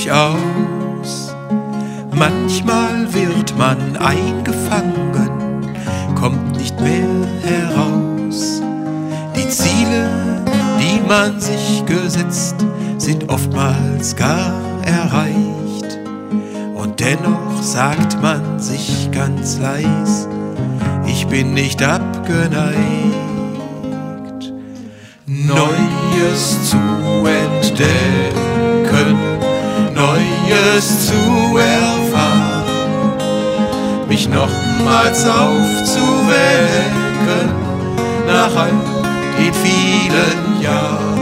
sich aus. Manchmal wird man eingefangen, kommt nicht mehr heraus. Die Ziele, die man sich gesetzt, sind oftmals gar erreicht. Und dennoch sagt man sich ganz leis, ich bin nicht abgeneigt. Neues zu entdecken, Neues zu erfahren, mich nochmals aufzuwecken nach all den vielen Jahren.